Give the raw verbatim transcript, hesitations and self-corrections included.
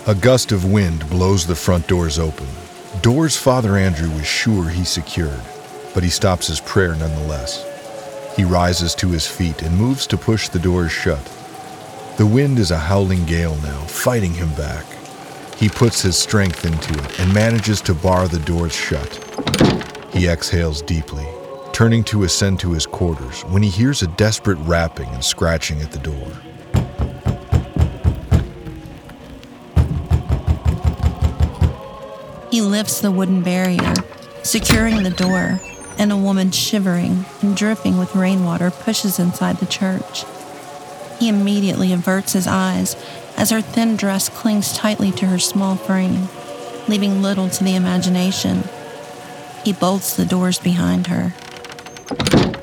A gust of wind blows the front doors open. Doors Father Andrew is sure he secured, but he stops his prayer nonetheless. He rises to his feet and moves to push the doors shut. The wind is a howling gale now, fighting him back. He puts his strength into it and manages to bar the doors shut. He exhales deeply, turning to ascend to his quarters when he hears a desperate rapping and scratching at the door. He lifts the wooden barrier, securing the door, and a woman shivering and dripping with rainwater pushes inside the church. He immediately averts his eyes as her thin dress clings tightly to her small frame, leaving little to the imagination. He bolts the doors behind her.